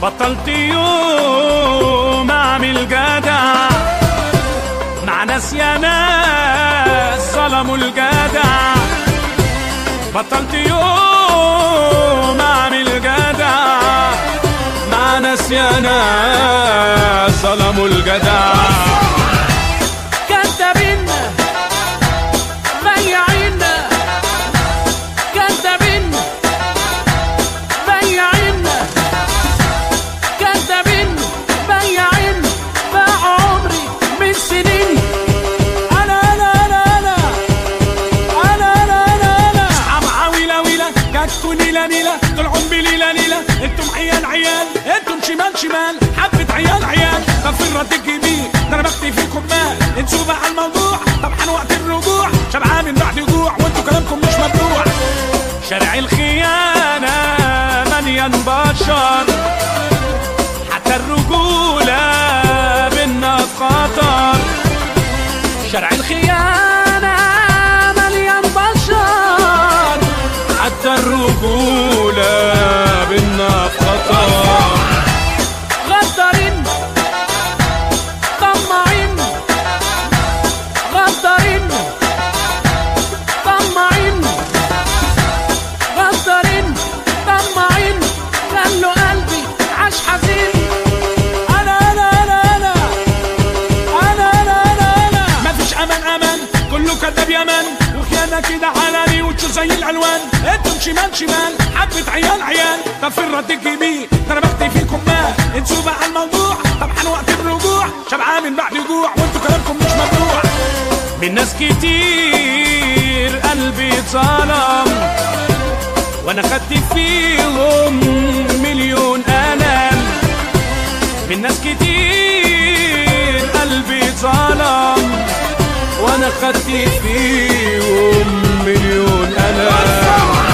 بطلت يوم اعمل جدع مع ناس يا ناس ظلموا الجدع. بطلت يوم اعمل جدع مع ناس يا ناس ظلموا الجدع. كدابين بياعين، كدابين بياعين، كدابين بياعين، باعوا عمري من سنين. انا اصحاب عويله ويله جاتكوا نيله نيله، طلعوا بليله ليله. انتم عيال عيال، انتم شمال شمال، حبه عيال عيال. طب فين رد الجميل؟ ده انا بكتب فيكم مال. انسوا بقى الموضوع، طب حان وقت الرجوع. شبعان من بعد جوع وانتوا كلامكم مش مبلوع. شارع الخيانه مليان بشر، حتى الرجوله بينا في خطر. شارع الخيانه مليان بشر، حتى الرجوله بينا في خطر. غدارين طماعين، غدارين طماعين، غدارين طماعين، خلوا قلبي عاش حزين. انا مفيش امان، كله كداب يمن وخيانه كده علني وتشو زي العنوان. انتم شمال شمال، حبه عيال عيال. طب فين رد الجميل؟ ده انا بكتب فيكم مال. انسوا بقى الموضوع، طب حان وقت الرجوع. شبعان من بعد جوع وانتوا كلامكم مش مبلوع. من ناس كتير قلبي اتظلم، وانا خدت فيهم مليون ألم. من ناس كتير قلبي اتظلم، وانا خدت فيهم مليون ألم.